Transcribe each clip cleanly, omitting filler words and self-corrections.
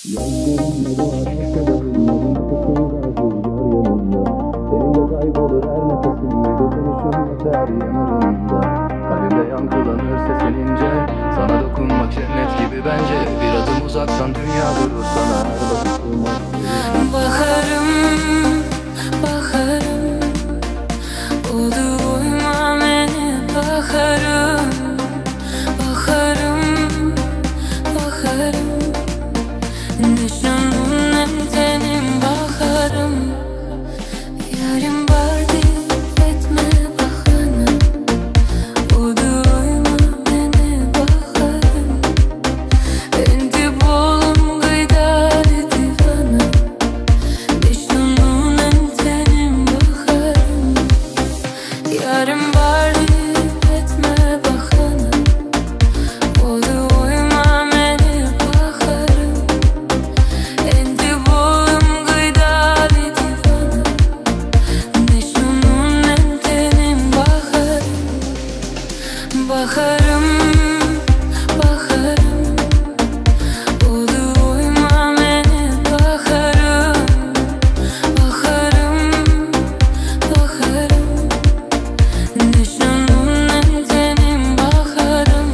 Gözlerimle doğar sabahın yolun kokular rüzgar yanında. Seninle kaybolur her nefesim, bir dokunuşun yeter yanarında. Kalbimde yankılanır sesenince, sana dokunmak cennet gibi bence. Bir adım uzaksan dünya durur sana her bakışım aşk. Baharım, baharım, oldu uyma beni. Baharım, baharım, baharım, düşmanım hem tenim. Baharım, yarım vardı etme bahane. Oldu uyma beni. Baharım, enti bolum gıydari divana. Düşmanım hem tenim. Baharım, yarım vardı etme bahane. Oldu uyma beni. Baharım, enti bolum gıydari divana. Düşmanım hem tenim. Baharım, baharım, baharım, oldu uyma beni. Baharım, baharım, baharım, düşmanım hem tenim. Baharım.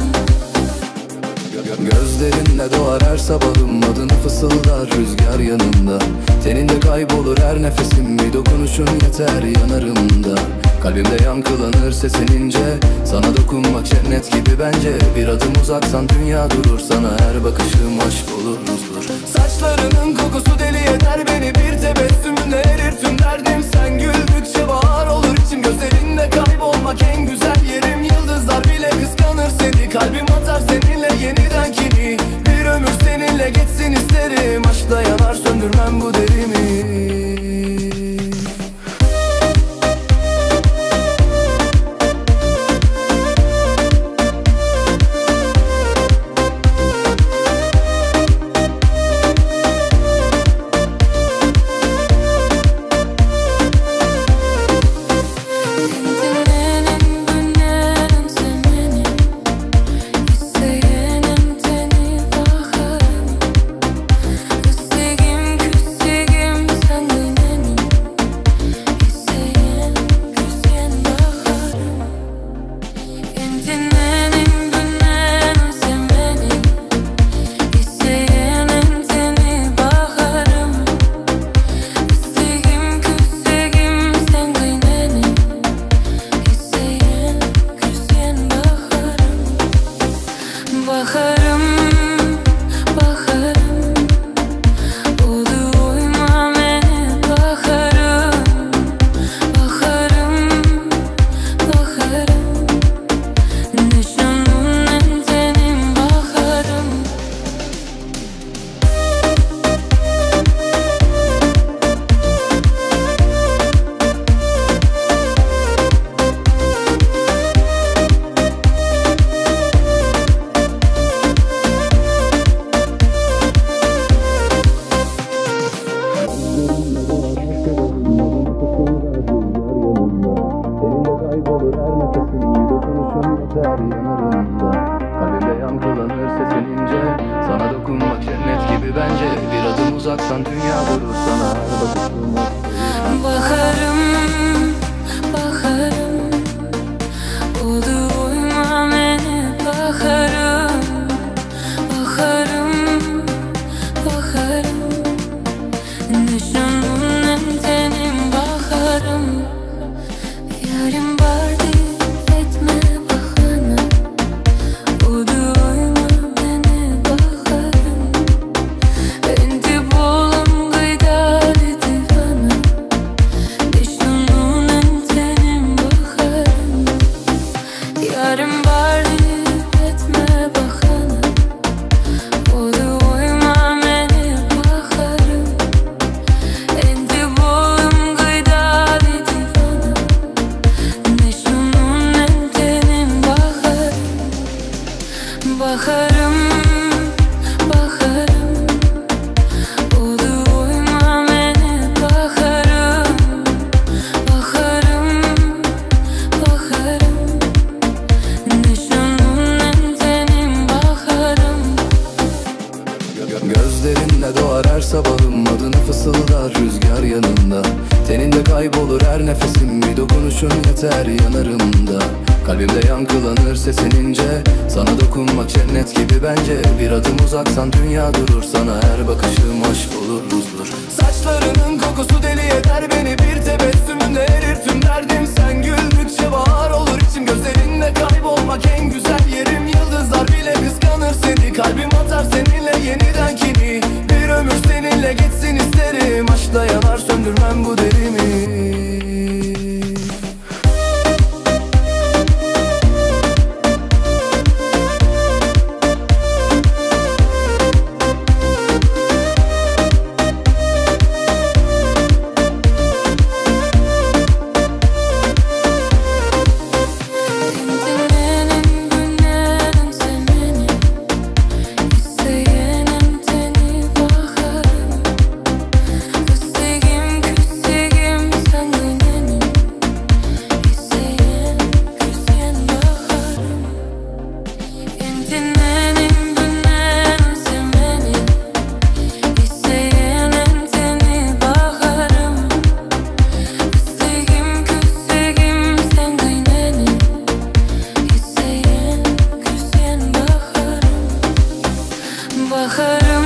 Gözlerinle doğar her sabahım, adını fısıldar rüzgar yanında. Teninde kaybolur her nefesim, bir dokunuşun yeter yanarımda. Kalbimde yankılanır sesenince, sana dokunmak cennet gibi bence. Bir adım uzaksan dünya durur sana her bakışım aşk olur huzur. Saçlarının kokusu deli eder beni, bir tebessümünle erir tüm derdim. Sen güldükçe bahar olur içim, gözlerinde kaybolmak en güzel yerim. Yıldızlar bile kıskanır seni, kalbim atar seninle yeniden kini. Bir ömür seninle geçsin isterim, aşkla yanar söndürmem bu derimi. Dinlenim günlerim sen beni, isteyenim seni. Baharım, küsegim küsegim sen benim, isteyen küsen. Baharım, dinlenim günlerim sen beni, isteyenim seni. Baharım, küsegim küsegim sen benim, İsteyen küsen. Baharım, baharım, baharım, oldu uyma beni. Baharım, baharım, baharım, düşmanım hem tenim. Baharım. Gözlerimle doğar her sabahım, yolun kokular rüzgar yanında. Teninde kaybolur her nefesim, bir dokunuşun yeter yanarında. Kalbimde yankılanır sesenince, sana dokunmak cennet gibi bence. Bir adım uzaksan dünya durur sana her bakışım aşk. Baharım, baharım, oldu uyma beni. Baharım, baharım, baharım, düşmanım hem tenim. Baharım, yarım vardı etme bahane. Oldu uyma beni. Baharım, enti bolum gıydari divana. Düşmanım hem tenim. Baharım. gözlerinle doğar her sabahım. Adını fısıldar rüzgar yanında. Teninde kaybolur her nefesim. Bir dokunuşun yeter yanarımda. Kalbimde yankılanır sesin ince. Sana dokunmak cennet gibi bence. Bir adım uzaksan dünya durur. Sana her bakışım aşk olur, huzur. Saçlarının kokusu deli eder beni. Bir tebessümünle erir tüm derdim. Sen güldükçe bahar olur içim. Gözlerinle kaybolmak en güzel yerim. Yıldızlar bile kıskanır seni. Kalbim atar seninle yeniden kini. Bir ömür seninle geçsin isterim. Aşkla yanar söndürmem bu derimi. Baharım